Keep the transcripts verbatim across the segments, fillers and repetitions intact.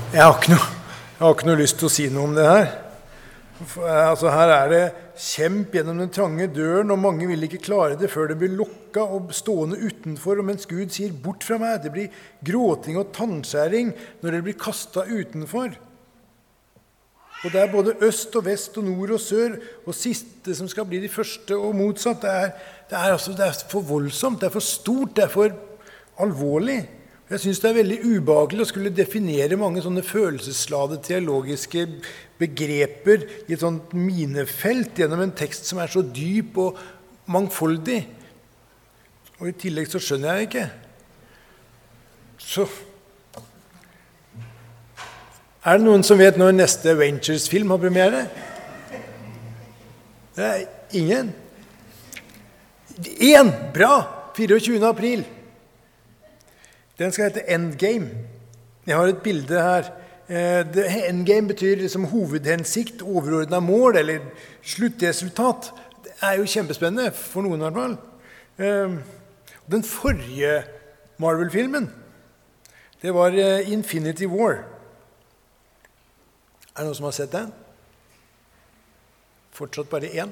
Jeg har ikke noe, jeg har ikke noe lyst til å si noe om det her. For, altså, her er det kjemp gjennom den trange døren, og mange vil ikke klare det før det blir lokket og stående utenfor, og mens Gud sier bort fra meg. Det blir gråting og tannskjæring når det blir kastet utenfor. Og det er både øst og vest og nord og sør, og siste som skal bli de første og motsatt. Det er, det er, altså, det er for voldsomt, det er for stort, det er for alvorlig. Jeg synes det er veldig ubehagelig å skulle definere mange sånne følelsesladede teologiske begreper i et sånt minefelt gjennom en tekst som er så dyp og mangfoldig. Og i tillegg så skjønner jeg ikke. Så er det noen som vet når neste Avengers-film har premiere? Det er ingen. En! Bra! fireogtjuende april. Den skal hete Endgame. Jeg har et bilde her. Endgame betyr liksom hovedhensikt, overordnet mål, eller sluttresultat. Det er jo kjempespennende, for noen i hvert fall. Den forrige Marvel-filmen, det var Infinity War. Er det noen som har sett den? Fortsatt bare én.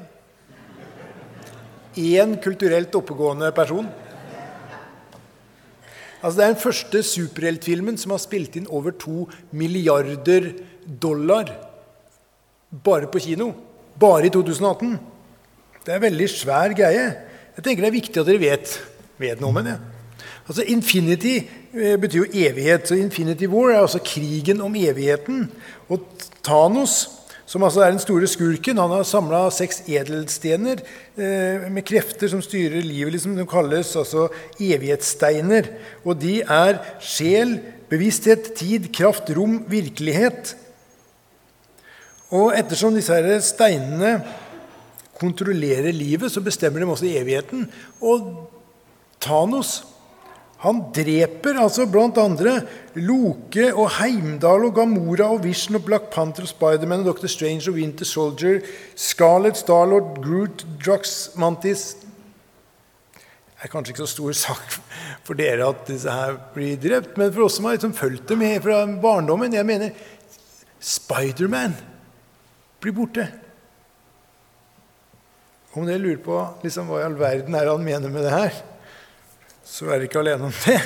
En kulturelt oppegående person. Altså, det er den første superheltfilmen som har spilt inn over to milliarder dollar bare på kino, bare i to tusen og atten. Det er en veldig svær greie. Jeg tenker det er viktig at dere vet, vet noe om det. Altså, Infinity betyr jo evighet, så Infinity War er altså krigen om evigheten. Og Thanos, som altså er den store skurken, han har samlet seks edelstener eh, med krefter som styrer livet, liksom, de kalles altså evighetssteiner. Og de er sjel, bevissthet, tid, kraft, rom, virkelighet. Og ettersom disse her steinene kontrollerer livet, så bestemmer de også evigheten. Og Thanos, han dreper altså blant andre Loke og Heimdall og Gamora og Vision og Black Panther og Spider-Man og Doctor Strange og Winter Soldier, Scarlet, Star-Lord, Groot, Drax, Mantis. Det er kanskje ikke så stor sak for dere at disse her blir drept, men for oss som har liksom fulgt dem med fra barndommen, jeg mener, Spider-Man blir borte. Om dere lurer på liksom, hva i all verden er han mener med det her, så er det ikke alene om det.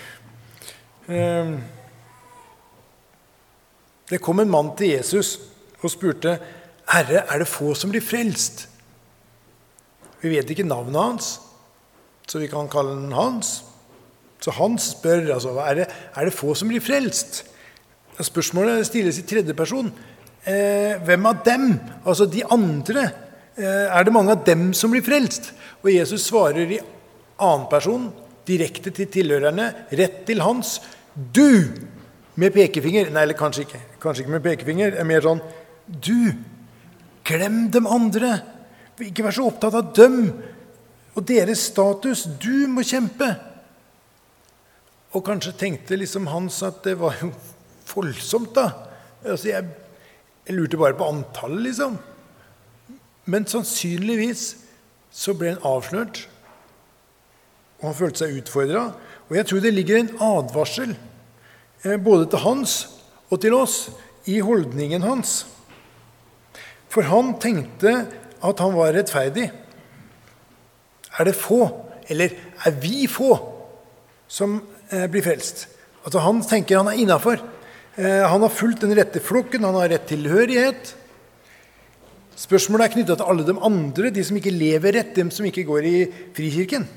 Det kom en mann til Jesus og spurte, «Herre, er det få som blir frelst?» Vi vet ikke navnet hans, så vi kan kalle den Hans. Så Hans spør, altså, er det, er det få som blir frelst? Spørsmålet stilles i tredje person. Hvem av dem, altså de andre, er det mange av dem som blir frelst? Og Jesus svarer i annen person, direkte til tilhørerne, rett til hans, du, med pekefinger, nei, eller kanskje ikke, kanskje ikke med pekefinger, er mer sånn, du, glem dem andre, ikke vær så opptatt av dem, og deres status, du må kjempe. Og kanskje tenkte liksom Hans at det var jo voldsomt da, altså jeg, jeg lurte bare på antallet liksom, men sannsynligvis så ble han avslørt, og han følte seg utfordret. Og jeg tror det ligger en advarsel, både til Hans og til oss, i holdningen hans. For han tenkte at han var rettferdig. Er det få, eller er vi få, som blir frelst? Altså han tenker han er innenfor. Han har fulgt den rette flokken, han har rett tilhørighet. Spørsmålet er knyttet til alle de andre, de som ikke lever rett, de som ikke går i frikirken.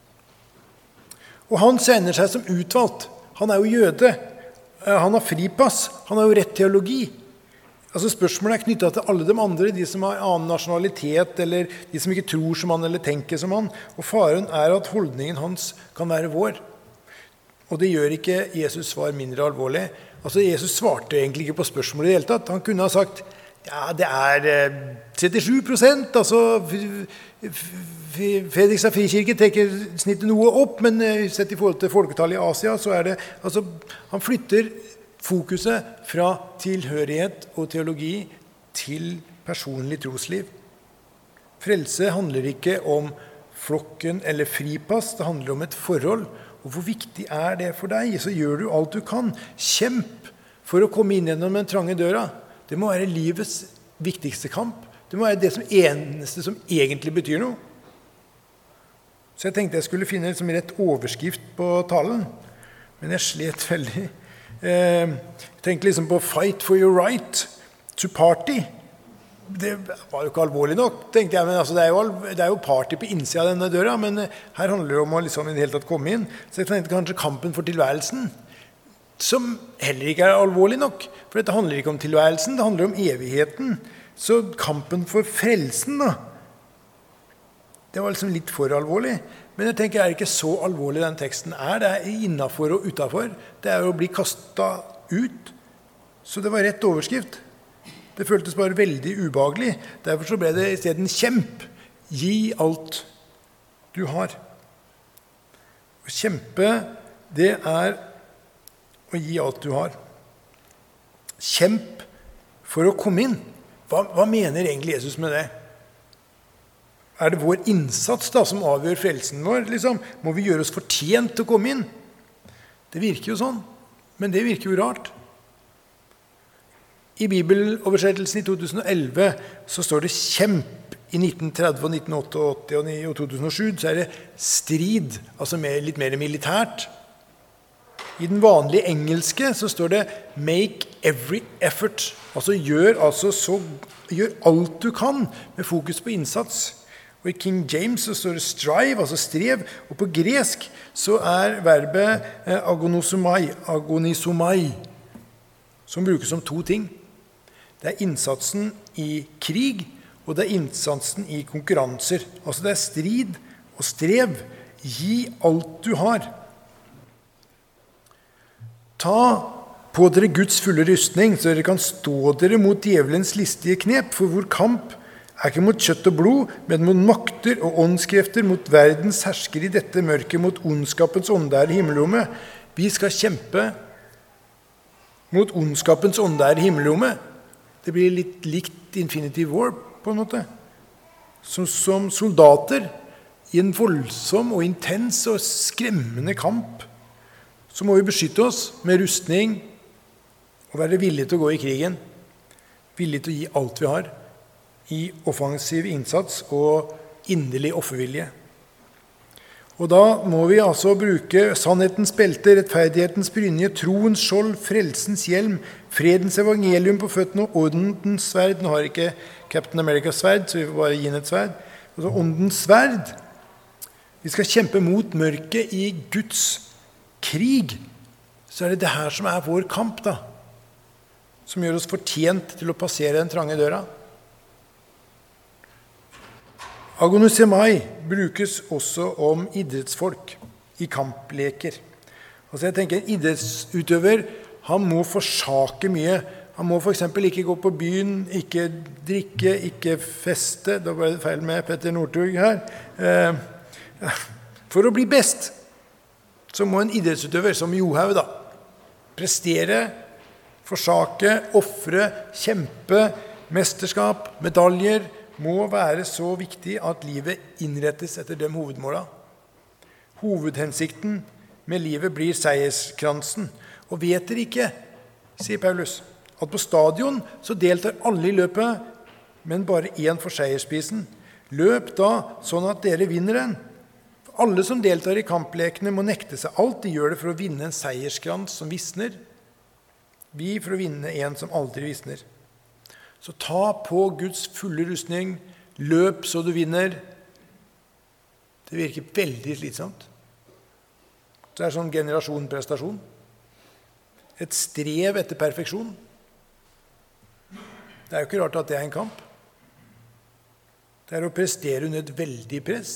Og han kjenner seg som utvalgt. Han er jo jøde. Han har fripass. Han har jo rett teologi. Altså spørsmålet er knyttet til alle de andre, de som har annen nasjonalitet, eller de som ikke tror som han, eller tenker som han. Og faren er at holdningen hans kan være vår. Og det gjør ikke Jesus svar mindre alvorlig. Altså Jesus svarte egentlig ikke på spørsmålet i det hele tatt. Han kunne ha sagt, ja, det er trettisju prosent, altså Fredrikstad frikirke tekker snittet noe opp, men sett i forhold til folketallet i Asia, så er det, altså, han flytter fokuset fra tilhørighet og teologi til personlig trosliv. Frelse handler ikke om flokken eller fripass, det handler om et forhold. Og hvor viktig er det for deg? Så gjør du alt du kan. Kjemp for å komme inn gjennom den trange døra, det må være livets viktigste kamp. Det må være det som eneste som egentlig betyr noe. Så jeg tenkte jeg skulle finne liksom rett overskrift på talen, men jeg slet veldig. Jeg tenkte liksom på «Fight for your right to party». Det var jo ikke alvorlig nok, tenkte jeg, men altså, det, er jo, det er jo party på innsida av denne døra, men her handler det om å liksom i det hele tatt komme inn. Så jeg tenkte kanskje kampen for tilværelsen, som heller ikke er alvorlig nok, for dette handler ikke om tilværelsen, det handler om evigheten. Så kampen for frelsen da, det var liksom litt for alvorlig. Men jeg tenker, er det ikke så alvorlig den teksten er? Det er innenfor og utenfor. Det er jo å bli kastet ut. Så det var rett overskrift. Det føltes bare veldig ubehagelig. Derfor så ble det i stedet en kjemp. Gi alt du har. Å kjempe, det er å gi alt du har. Kjemp for å komme inn. Hva, hva mener egentlig Jesus med det? Er det vår innsats da som avgjør frelsen vår? Liksom? Må vi gjøre oss fortjent til å komme inn? Det virker jo sånn, men det virker jo rart. I bibeloversettelsen i to tusen og elleve så står det kjemp. I nitten tretti og nitten åttiåtte og to tusen og sju så er det strid, altså mer, litt mer militært. I den vanlige engelske så står det make every effort. Altså gjør, altså så, gjør alt du kan med fokus på innsats. Og i King James så står det strive, altså strev, og på gresk så er verbet agonisomai, agonisomai, som brukes som to ting. Det er innsatsen i krig, og det er innsatsen i konkurranser. Altså det er strid og strev. Gi alt du har. Ta på dere Guds fulle rustning, så dere kan stå dere mot djevelens listige knep, for vår kamp er ikke mot kjøtt og blod, men mot makter og åndskrefter, mot verdens hersker i dette mørket, mot ondskapens ånde her i himmelrommet. Vi skal kjempe mot ondskapens ånde her i himmelrommet. Det blir litt likt Infinity War på en måte. Som, som soldater i en voldsom og intens og skremmende kamp, så må vi beskytte oss med rustning og være villige til å gå i krigen. Villige til å gi alt vi har i offensiv innsats og inderlig offervilje. Og da må vi altså bruke sannhetens belte, rettferdighetens brynje, troens skjold, frelsens hjelm, fredens evangelium på føttene og åndens sverd. Nå har ikke Captain Americas sverd, så vi får bare gi henne et sverd. Altså åndens sverd. Vi skal kjempe mot mørket i Guds krig. Så er det det her som er vår kamp da, som gjør oss fortjent til å passere den trange døra. Agonisomai brukes også om idrettsfolk i kampleker. Altså jeg tenker en idrettsutøver, han må forsake mye. Han må for eksempel ikke gå på byen, ikke drikke, ikke feste. Da var det feil med Petter Northug her. For å bli best, så må en idrettsutøver som Johaug da, prestere, forsake, offre, kjempe, mesterskap, medaljer, må være så viktig at livet innrettes etter de hovedmålene. Hovedhensikten med livet blir seierskransen. Og vet dere ikke, sier Paulus, at på stadion så deltar alle i løpet, men bare én for seiersprisen. Løp da sånn at dere vinner den. For alle som deltar i kamplekene må nekte seg alt. De gjør det for å vinne en seierskrans som visner. Vi for å vinne en som aldri visner. Så ta på Guds fulle rustning, løp så du vinner. Det virker veldig slitsomt. Det er sånn generasjon-prestasjon. Et strev etter perfeksjon. Det er jo ikke rart at det er en kamp. Det er å prestere under et veldig press.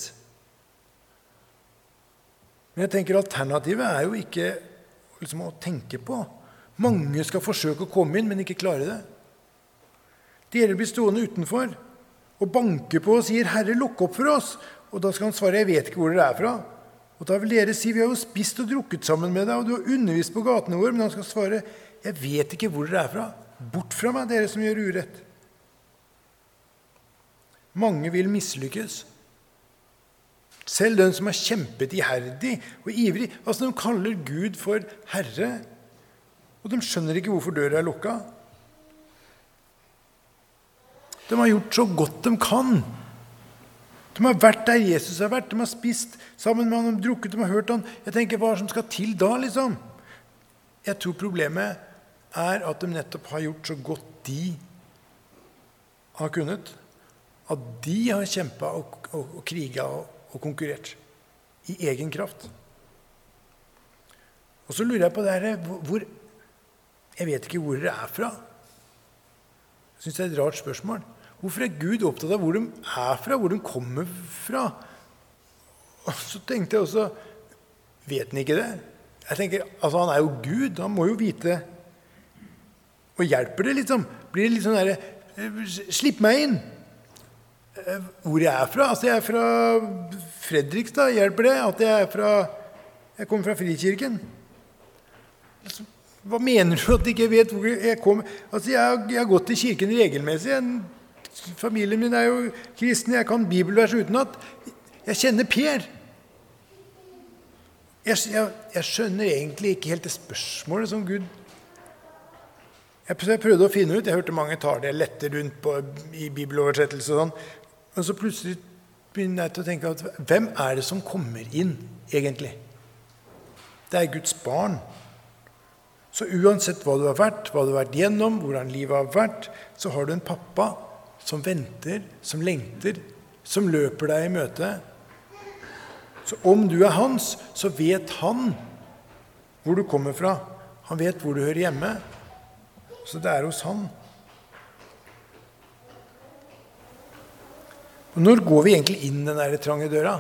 Men jeg tenker alternativet er jo ikke liksom, å tenke på. Mange skal forsøke å komme inn, men ikke klare det. Dere blir stående utenfor og banker på og sier, Herre, lukk opp for oss. Og da skal han svare, jeg vet ikke hvor dere er fra. Og da vil dere si, vi har jo spist og drukket sammen med deg, og du har undervist på gatene våre. Men han skal svare, jeg vet ikke hvor dere er fra. Bort fra meg, dere som gjør urett. Mange vil mislykkes. Selv den som har kjempet iherdig og ivrig. Altså, de kaller Gud for Herre. Og de skjønner ikke hvorfor døra er lukket. De har gjort så godt de kan. De har vært der Jesus har vært. De har spist sammen med han, de har drukket, de har hørt han. Jeg tenker, hva er det som skal til da, liksom? Jeg tror problemet er at de nettopp har gjort så godt de har kunnet. At de har kjempet og, og, og kriget og, og konkurrert i egen kraft. Og så lurer jeg på det her, hvor, jeg vet ikke hvor det er fra. Jeg synes det er et rart spørsmål. Hvorfor er Gud opptatt av hvor de er fra, hvor de kommer fra? Og så tenkte jeg også, vet han ikke det? Jeg tenker, altså han er jo Gud, han må jo vite. Og hjelper det liksom? Blir det litt sånn der, slipp meg inn. Hvor jeg er fra? Altså jeg er fra Fredrikstad, hjelper det? At jeg er fra, jeg kommer fra Frikirken. Altså, hva mener du at jeg ikke vet hvor jeg kommer? Altså jeg, jeg har gått til kirken regelmessig. Jeg, familien min er jo kristne, jeg kan bibelvers utenat. Jeg kjenner Per. Jeg, jeg, jeg skjønner egentlig ikke helt det spørsmålet som Gud. Jeg prøvde å finne ut, jeg hørte mange tar det lette rundt på, i bibeloversettelse og sånn. Men så plutselig begynner jeg til å tenke at hvem er det som kommer inn egentlig? Det er Guds barn. Så uansett hva du har vært, hva du har vært gjennom, hvordan livet har vært, så har du en pappa som venter, som lengter, som løper deg i møte. Så om du er hans, så vet han hvor du kommer fra. Han vet hvor du hører hjemme. Så det er hos han. Og når går vi egentlig inn den der trange døra?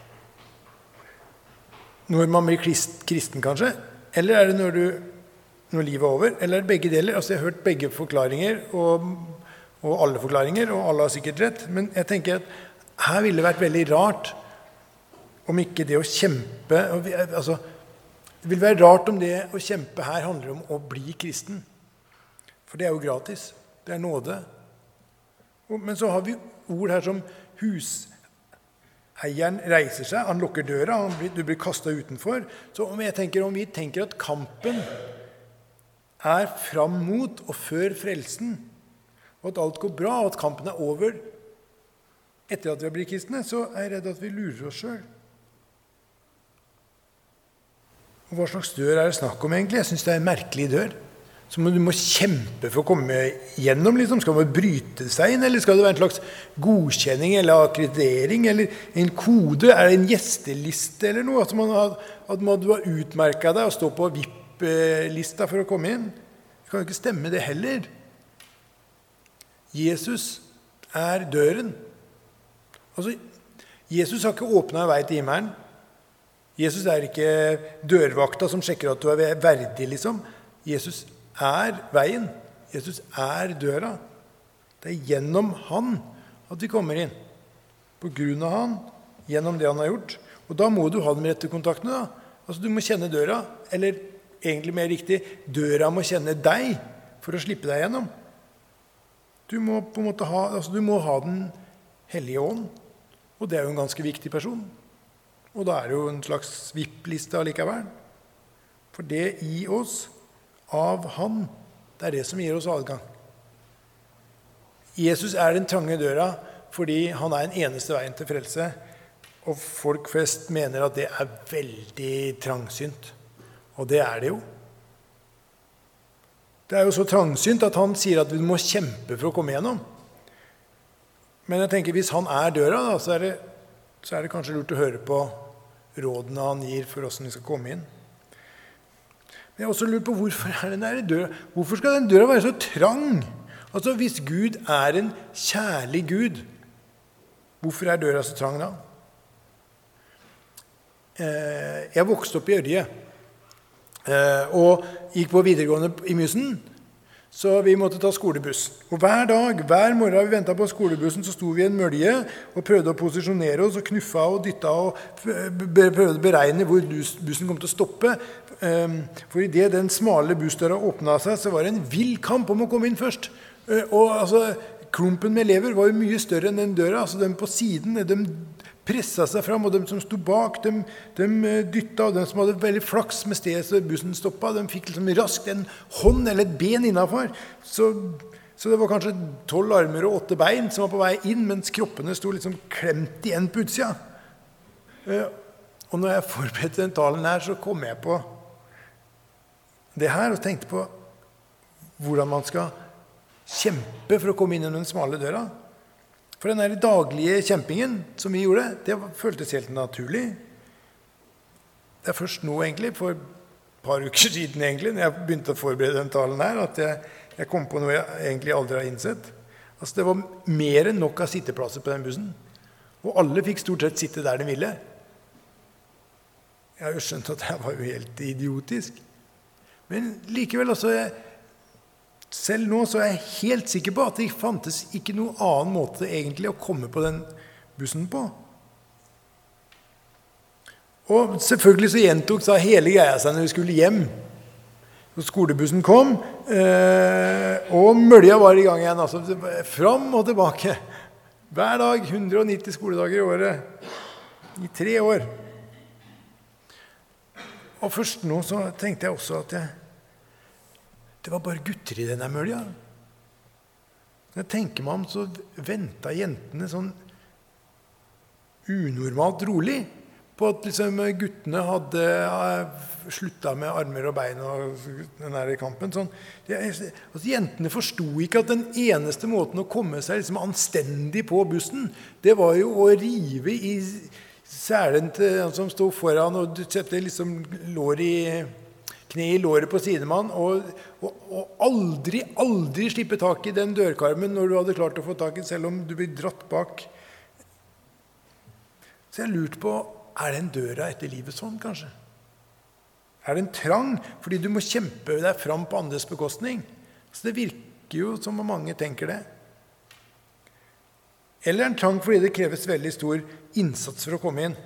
Når man blir kristen, kanskje? Eller er det når, du, når livet er over? Eller er det begge deler? Altså, jeg har hørt begge forklaringer, og, og alle forklaringer, og alle har sikkert rett. Men jeg tenker at her ville det vært veldig rart om ikke det å kjempe... Altså, det vil være rart om det å kjempe her handler om å bli kristen. For det er jo gratis. Det er nåde. Men så har vi ord her som huseieren reiser seg, han lukker døra, han blir, du blir kastet utenfor. Så om, jeg tenker, om vi tenker at kampen er fram mot og før frelsen, og at alt går bra, og at kampen er over etter at vi har blitt kristne, så er jeg redd at vi lurer oss selv. Og hva slags dør er det snakk om egentlig? Jeg synes det er en merkelig dør. Så du må kjempe for å komme gjennom, liksom. Skal man bryte seg inn, eller skal det være en slags godkjenning eller akkreditering, eller en kode, er det en gjesteliste eller noe? At man har, at man, du har utmerket deg og stå på V I P-lista for å komme inn. Det kan jo ikke stemme det heller. Jesus er døren. Altså, Jesus har ikke åpnet en vei til himmelen. Jesus er ikke dørvakta som sjekker at du er verdig, liksom. Jesus er veien. Jesus er døra. Det er gjennom han at vi kommer inn. På grunn av han, gjennom det han har gjort. Og da må du ha de rette kontaktene da. Altså du må kjenne døra, eller egentlig mer riktig, døra må kjenne deg for å slippe deg gjennom. Du må på en måte ha, altså du må ha den hellige ånd, og det er jo en ganske viktig person. Og da er det jo en slags V I P-liste allikevel. For det i oss, av han, det er det som gir oss adgang. Jesus er den trange døra fordi han er den eneste veien til frelse, og folk flest mener at det er veldig trangsynt. Og det er det jo. Det er jo så trangsynt at han sier at vi må kjempe for å komme gjennom. Men jeg tenker, hvis han er døra, da, så, er det, så er det kanskje lurt å høre på rådene han gir for hvordan vi skal komme inn. Jeg har også lurt på hvorfor er den der døra? Hvorfor skal den døra være så trang? Altså hvis Gud er en kjærlig Gud, hvorfor er døra så trang da? Jeg vokste opp i Ørje, og gikk på videregående i Mysen, så vi måtte ta skolebuss. Og hver dag, hver morgen vi ventet på skolebussen, så sto vi i en mølje og prøvde å posisjonere oss, og knuffa og dytta og prøvde å beregne hvor bussen kom til å stoppe. For i det den smale bussdøra åpnet seg, så var det en vill kamp om å komme inn først. Og altså, klumpen med elever var jo mye større enn den døra. Altså de på siden, de presset seg fram, og de som stod bak, de, de dyttet, og de som hadde veldig flaks med stedet så bussen stoppet, de fikk liksom raskt en hånd eller et ben innenfor. Så, så det var kanskje tolv armer og åtte bein som var på vei inn, mens kroppene stod liksom klemt igjen på utsida. Og når jeg forberedte den talen her, så kom jeg på det her, og tenkte på hvordan man skal kjempe for å komme inn i den smale døra. For den der daglige kjempingen som vi gjorde, det føltes helt naturlig. Det er først nå egentlig, for et par uker siden egentlig, når jeg begynte å forberede den talen her, at jeg, jeg kom på noe jeg egentlig aldri har innsett. Altså det var mer enn nok av sitteplasser på den bussen. Og alle fikk stort sett sitte der de ville. Jeg har jo skjønt at det var jo helt idiotisk. Men likevel, altså, jeg, selv nå så er jeg helt sikker på at det fantes ikke noen annen måte egentlig å komme på den bussen på. Og selvfølgelig så gjentok seg hele greia seg når vi skulle hjem. Så skolebussen kom, eh, og mølja var i gang igjen, altså fram og tilbake. Hver dag, hundre og nitti skoledager i året, i tre år. Og først nå så tenkte jeg også at jeg, det var bare gutter i denne mølja. Når jeg tenker meg om, så ventet jentene sånn unormalt rolig på at liksom, guttene hadde sluttet med armer og bein og den der kampen. Sånn. Altså, jentene forstod ikke at den eneste måten å komme seg liksom, anstendig på bussen, det var jo å rive i selen til han som stod foran og sette liksom lår i kne i låret på sidemann, og, og, og aldri, aldri slippe tak i den dørkarmen når du hadde klart å få tak i, selv om du blir dratt bak. Så jeg lurte på, er den døra etter livet sånn, kanskje? Er den trang, fordi du må kjempe deg fram på andres bekostning? Så det virker jo som om mange tenker det. Eller er den trang fordi det kreves veldig stor innsats for å komme inn?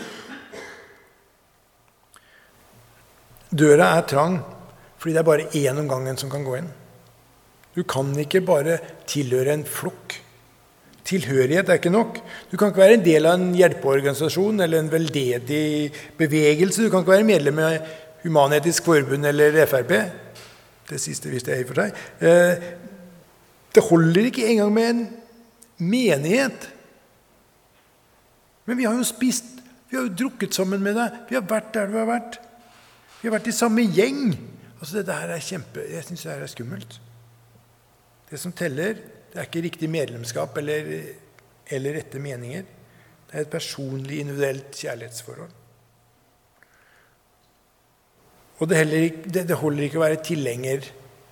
Døra er trang fordi det er bare én om gangen som kan gå inn. Du kan ikke bare tilhøre en flokk. Tilhørighet er ikke nok. Du kan ikke være en del av en hjelpeorganisasjon eller en veldedig bevegelse. Du kan ikke være medlem av Human-Etisk Forbund eller F R P. Det siste visste jeg i for seg. Det holder ikke engang med en menighet. Men vi har jo spist, vi har jo drukket sammen med deg, vi har vært der du har vært. Vi har vært i samme gjeng. Altså dette her er kjempe, jeg synes det her er skummelt. Det som teller, det er ikke riktig medlemskap eller, eller rette meninger. Det er et personlig, individuelt kjærlighetsforhold. Og det, heller, det, det holder ikke å være tilhenger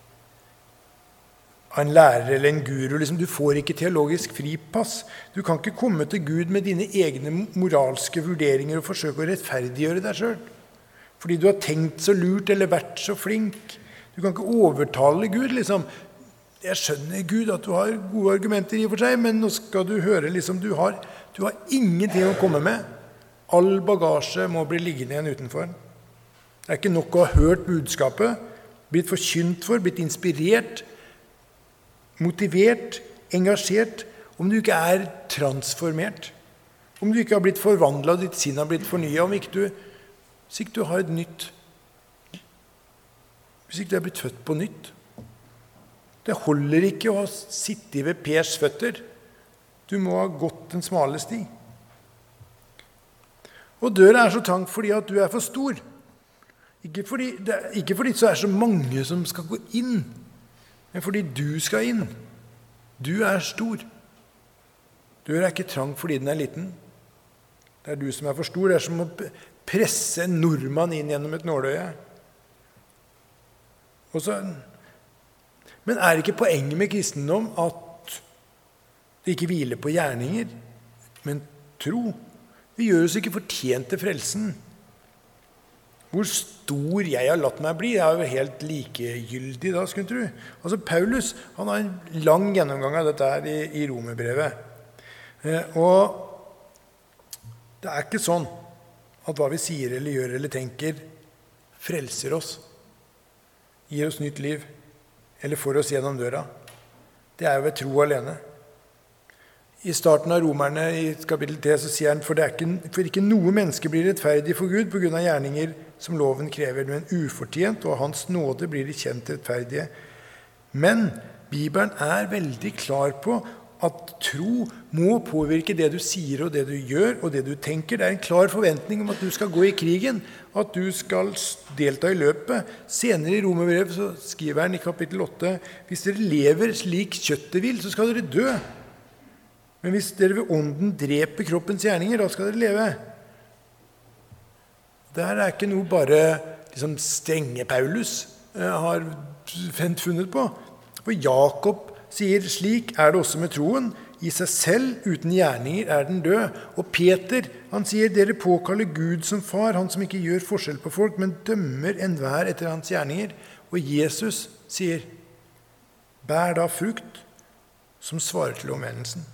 av en lærer eller en guru. Liksom, du får ikke teologisk fripass. Du kan ikke komme til Gud med dine egne moralske vurderinger og forsøke å rettferdiggjøre deg selv. Fordi du har tenkt så lurt eller vært så flink. Du kan ikke overtale Gud, liksom. Jeg skjønner, Gud, at du har gode argumenter i og for seg, men nå skal du høre, liksom, du har, du har ingenting å komme med. All bagasje må bli liggende igjen utenfor. Det er ikke nok å ha hørt budskapet, blitt forkynt for, blitt inspirert, motivert, engasjert, om du ikke er transformert. Om du ikke har blitt forvandlet, ditt sinn har blitt fornyet, om ikke du Hvis ikke du har et nytt, hvis ikke du er blitt født på nytt. Det holder ikke å sitte ved Pers føtter. Du må ha gått den smale sti. Og døra er så trang fordi at du er for stor. Ikke fordi, det er, ikke fordi så er så mange som skal gå inn, men fordi du skal inn. Du er stor. Døra er ikke trang fordi den er liten. Det er du som er for stor. Det er som å presse en nordmann inn gjennom et nåløye. Og så, men er ikke poenget med kristendom at det ikke hviler på gjerninger, men tro? Vi gjør oss ikke fortjent til frelsen. Hvor stor jeg har latt meg bli, er jo helt likegyldig da, skulle du tro. Altså Paulus, han har en lang gjennomgang av dette her i, i Romerbrevet. Eh, og det er ikke sånn at hva vi sier eller gjør eller tenker frelser oss, gir oss nytt liv, eller får oss gjennom døra. Det er jo ved tro alene. I starten av Romerne i kapittel tre så sier han, for, det er ikke, for ikke noe menneske blir rettferdig for Gud på grunn av gjerninger som loven krever, men ufortjent, og hans nåde blir de kjent rettferdige. Men Bibelen er veldig klar på at tro må påvirke det du sier og det du gjør og det du tenker. Det er en klar forventning om at du skal gå i krigen, at du skal delta i løpet. Senere i Romerbrevet så skriver han i kapittel åtte, hvis dere lever slik kjøttet vil, så skal dere dø. Men hvis dere ved ånden dreper kroppens gjerninger, da skal dere leve. Det her er ikke noe bare liksom, strenge Paulus eh, har funnet på. For Jakob sier, slik er det også med troen. I seg selv, uten gjerninger, er den død. Og Peter, han sier, dere påkaller Gud som far, han som ikke gjør forskjell på folk, men dømmer enhver etter hans gjerninger. Og Jesus sier, bær da frukt som svarer til omvendelsen.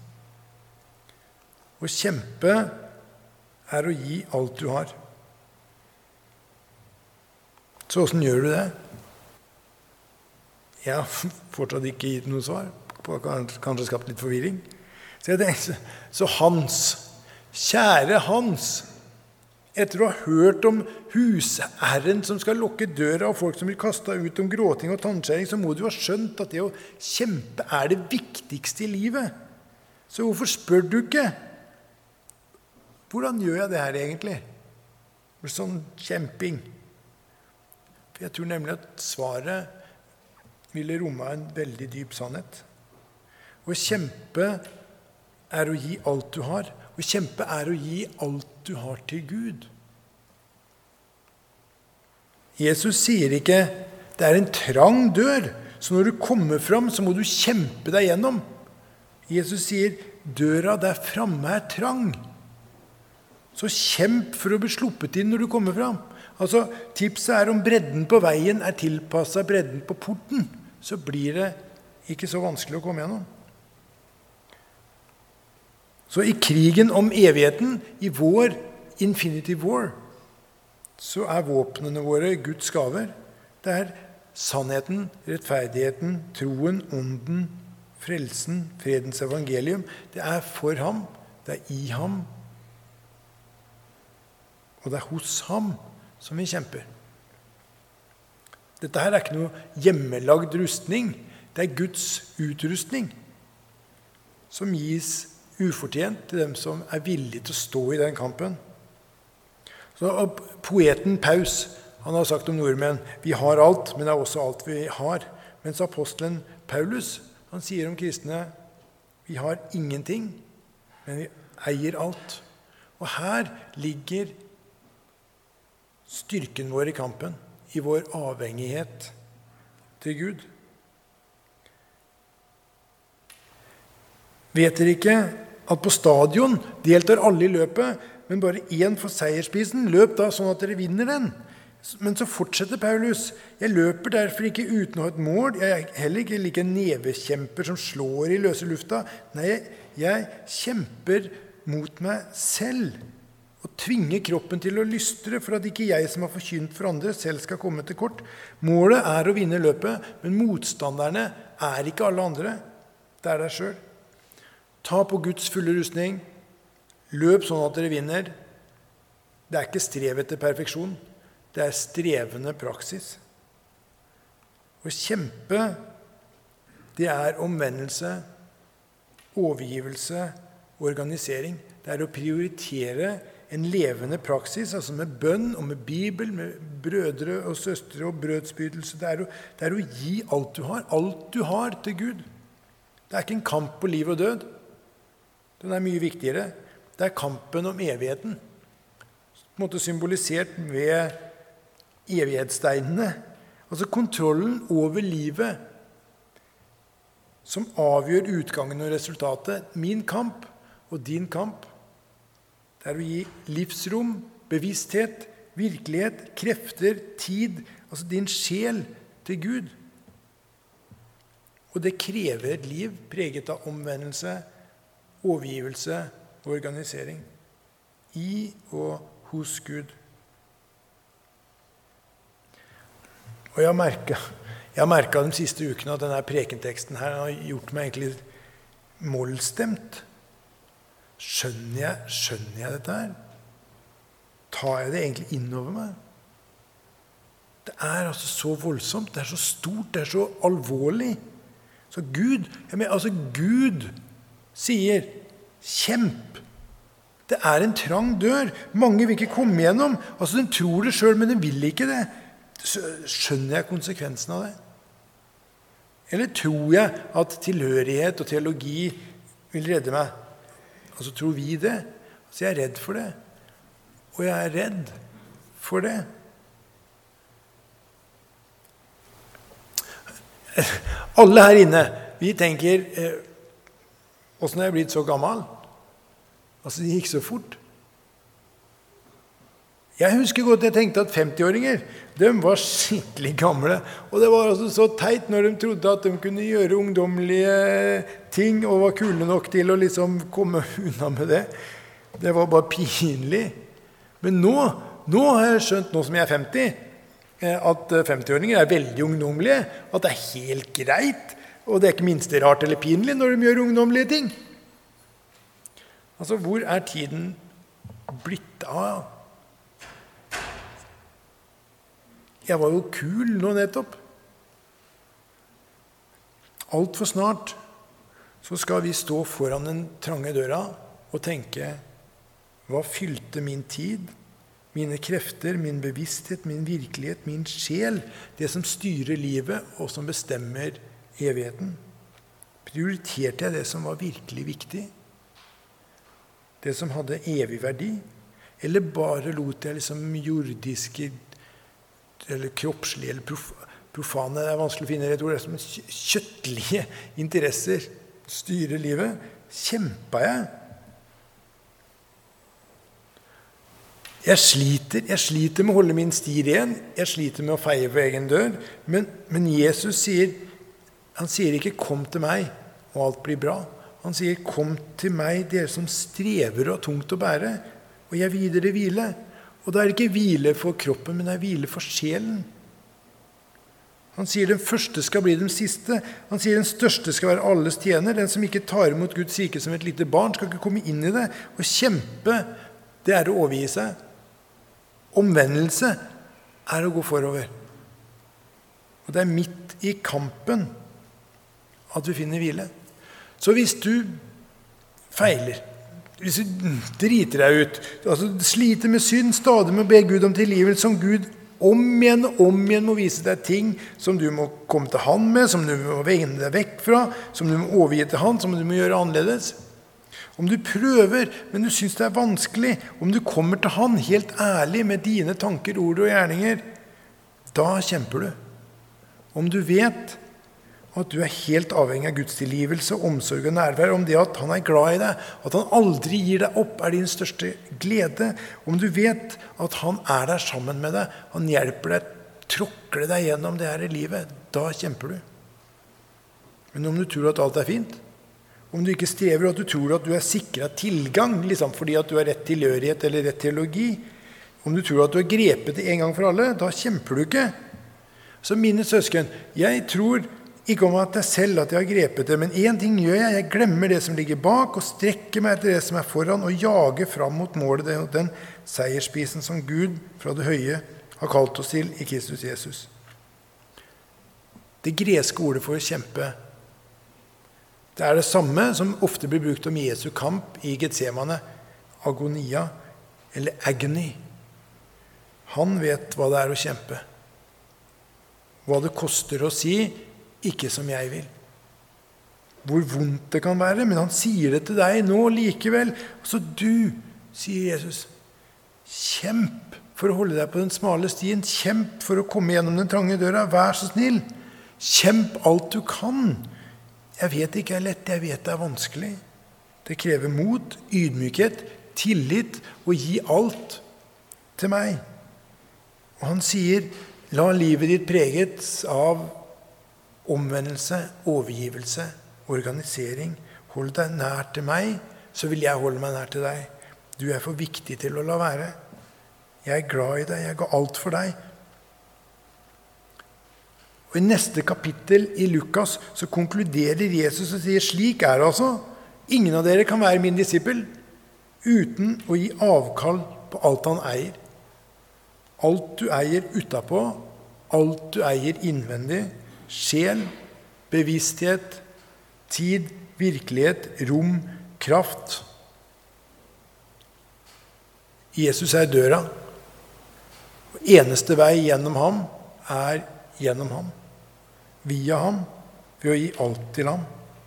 Å kjempe er å gi alt du har. Så hvordan gjør du det? Jeg har fortsatt ikke gitt noe svar. På, kanskje skapt litt forvirring. Så jeg tenkte, så Hans, kjære Hans, etter å ha hørt om husherren som skal lukke døra og folk som blir kastet ut om gråting og tannskjæring, så må du ha skjønt at det å kjempe er det viktigste i livet. Så hvorfor spør du ikke? Hvordan gjør jeg det her egentlig? Med sånn kjemping. For jeg tror nemlig at svaret ville romme en veldig dyp sannhet. Å kjempe er å gi alt du har. Å kjempe er å gi alt du har til Gud. Jesus sier ikke, det er en trang dør, så når du kommer fram, så må du kjempe deg gjennom. Jesus sier, døra der framme er trang. Så kjemp for å bli sluppet inn når du kommer fram. Altså, tipset er om bredden på veien er tilpasset bredden på porten, så blir det ikke så vanskelig å komme gjennom. Så i krigen om evigheten, i vår Infinity War, så er våpnene våre Guds gaver. Det er sannheten, rettferdigheten, troen, ånden, frelsen, fredens evangelium. Det er for ham, det er i ham, og det er hos ham som vi kjemper. Dette her er ikke noe hjemmelagd rustning. Det er Guds utrustning som gis ufortjent til dem som er villige til å stå i den kampen. Så poeten Paus, han har sagt om nordmenn, vi har alt, men det er også alt vi har. Mens apostelen Paulus, han sier om kristne, vi har ingenting, men vi eier alt. Og her ligger styrken vår i kampen, i vår avhengighet til Gud. Vet dere ikke at på stadion deltar alle i løpet, men bare én får seierspisen? Løp da sånn at dere vinner den. Men så fortsetter Paulus. Jeg løper derfor ikke uten å ha et mål. Jeg er heller ikke like en nevekjemper som slår i løse lufta. Nei, jeg, jeg kjemper mot meg selv. Og tvinge kroppen til å lystre for at ikke jeg som har forkynt for andre selv skal komme til kort. Målet er å vinne løpet, men motstanderne er ikke alle andre. Det er deg selv. Ta på Guds fulle rustning. Løp sånn at dere vinner. Det er ikke strev etter perfeksjon. Det er strevende praksis. Å kjempe, det er omvendelse, overgivelse og organisering. Det er å prioritere en levende praksis, altså med bønn og med Bibel, med brødre og søstre og brødsbytelse. Det er, å, det er å gi alt du har, alt du har til Gud. Det er ikke en kamp på liv og død. Den er mye viktigere. Det er kampen om evigheten. På en måte symbolisert ved evighetssteinene. Altså kontrollen over livet som avgjør utgangen og resultatet. Min kamp og din kamp. Det er å gi livsrom, bevissthet, virkelighet, krefter, tid, altså din sjel til Gud. Og det krever et liv preget av omvendelse, overgivelse og organisering. I og hos Gud. Og jeg har merket, jeg har merket de siste ukene at denne prekenteksten her har gjort meg egentlig målstemt. Skjønner jeg, skjønner jeg dette her? Tar jeg det egentlig inn over meg? Det er altså så voldsomt, det er så stort, det er så alvorlig. Så Gud, jeg mener, altså Gud sier, kjemp. Det er en trang dør. Mange vil ikke komme gjennom. Altså, den tror det selv, men den vil ikke det. Så skjønner jeg konsekvensen av det? Eller tror jeg at tilhørighet og teologi vil redde meg? Altså, tror vi det? Altså, jeg er redd for det. Og jeg er redd for det. Alle her inne, vi tenker, eh, hvordan er jeg blitt så gammel? Altså, det gikk så fort. Jeg husker godt, jeg tenkte at femti-åringer, de var skikkelig gamle, og det var altså så teit når de trodde at de kunne gjøre ungdommelige ting, og var kule nok til å liksom komme unna med det. Det var bare pinlig. Men nå, nå har jeg skjønt, nå som jeg er femti, at femti-åringer er veldig ungdommelige, at det er helt greit, og det er ikke minst rart eller pinlig når de gjør ungdommelige ting. Altså, hvor er tiden blitt av? Jeg var jo kul nå nettopp. Alt for snart så skal vi stå foran den trange døra og tenke, hva fylte min tid? Mine krefter, min bevissthet, min virkelighet, min sjel, det som styrer livet og som bestemmer evigheten. Prioriterte jeg det som var virkelig viktig? Det som hadde evig verdi? Eller bare lot jeg liksom jordiske, eller kroppslige, eller prof, profane, det er vanskelig å finne et ord, det er som kjøttlige interesser styre livet? Kjempa jeg? Jeg sliter, jeg sliter med å holde min sti ren, jeg sliter med å feie på egen dør, men, men Jesus sier, han sier ikke kom til meg og alt blir bra. Han sier kom til meg dere som strever og har tungt å bære, og jeg vil gi dere hvile. Og da er det ikke hvile for kroppen, men det er hvile for sjelen. Han sier den første skal bli den siste. Han sier den største skal være alles tjener. Den som ikke tar imot Guds rike som et lite barn skal ikke komme inn i det. Og kjempe, det er å overgi seg. Omvendelse er å gå forover. Og det er midt i kampen at vi finner hvile. Så hvis du feiler, hvis du driter deg ut, altså sliter med synd, stadig med å be Gud om tilgivelse, som Gud om igjen og om igjen må vise deg ting som du må komme til han med, som du må vende deg vekk fra, som du må overgi til han, som du må gjøre annerledes. Om du prøver, men du synes det er vanskelig, om du kommer til han helt ærlig med dine tanker, ord og gjerninger, da kjemper du. Om du vet at du er helt avhengig av Guds tilgivelse, omsorg og nærvær, om det at han er glad i deg, at han aldri gir deg opp, er din største glede. Om du vet at han er der sammen med deg, han hjelper deg, tråkler deg gjennom det her i livet, da kjemper du. Men om du tror at alt er fint, om du ikke strever, at du tror at du er sikret tilgang, liksom fordi at du har rett tilhørighet eller rett teologi, om du tror at du har grepet det en gang for alle, da kjemper du ikke. Så mine søsken, jeg tror ikke om at det er selv at jeg har grepet det, men en ting gjør jeg, jeg glemmer det som ligger bak, og strekker meg etter det som er foran, og jager fram mot målet, den seierspisen som Gud fra det høye har kalt oss til i Kristus Jesus. Det greske ordet for å kjempe, det er det samme som ofte blir brukt om Jesu kamp i Getsemane, agonia eller agony. Han vet hva det er å kjempe. Hva det koster å si, ikke som jeg vil. Hvor vondt det kan være, men han sier det til deg nå likevel. Så du, sier Jesus, kjemp for å holde deg på den smale stien, kjemp for å komme gjennom den trange døra, vær så snill. Kjemp alt du kan. Jeg vet det ikke er lett, jeg vet det er vanskelig. Det krever mot, ydmykhet, tillit og gi alt til meg. Og han sier, la livet ditt preget av omvendelse, overgivelse, organisering. Hold deg nær til meg, så vil jeg holde meg nær til deg. Du er for viktig til å la være. Jeg er glad i deg, jeg går alt for deg. Og i neste kapittel i Lukas så konkluderer Jesus og sier, slik er det altså. Ingen av dere kan være min disippel uten å gi avkall på alt han eier. Alt du eier utenpå, alt du eier innvendig, sjel, bevissthet, tid, virkelighet, rom, kraft. Jesus er døra. Eneste vei gjennom ham er gjennom ham. Via ham, ved å gi alt til ham.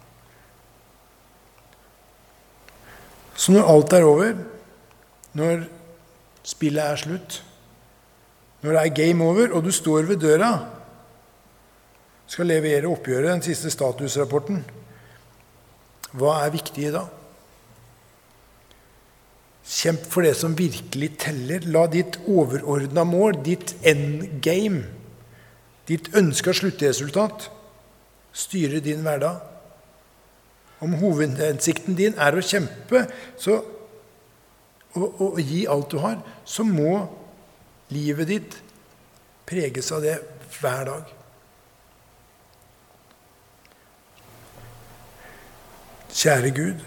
Så når alt er over, når spillet er slutt, når det er game over, og du står ved døra, skal levere oppgjøret, den siste statusrapporten, hva er viktig da? Kjemp for det som virkelig teller. La ditt overordnede mål, ditt endgame, ditt ønsket sluttresultat, styre din hverdag. Om hovedhensikten din er å kjempe så, og, og gi alt du har, så må livet ditt preges av det hver dag. Kjære Gud,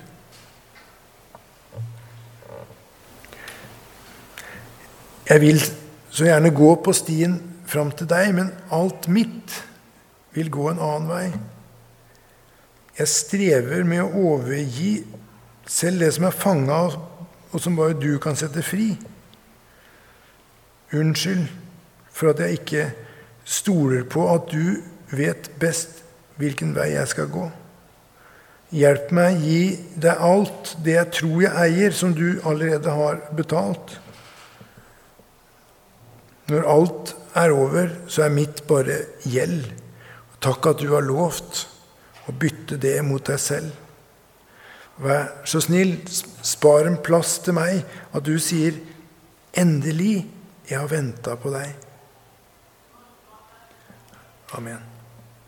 jeg vil så gjerne gå på stien fram til deg, men alt mitt vil gå en annen vei. Jeg strever med å overgi selv det som er fanget, og som bare du kan sette fri. Unnskyld for at jeg ikke stoler på at du vet best hvilken vei jeg skal gå. Hjelp meg, gi deg alt det jeg tror jeg eier, som du allerede har betalt. Når alt er over, så er mitt bare gjeld. Takk at du har lovt å bytte det mot deg selv. Vær så snill, spar en plass til meg, at du sier, endelig, jeg har ventet på deg. Amen.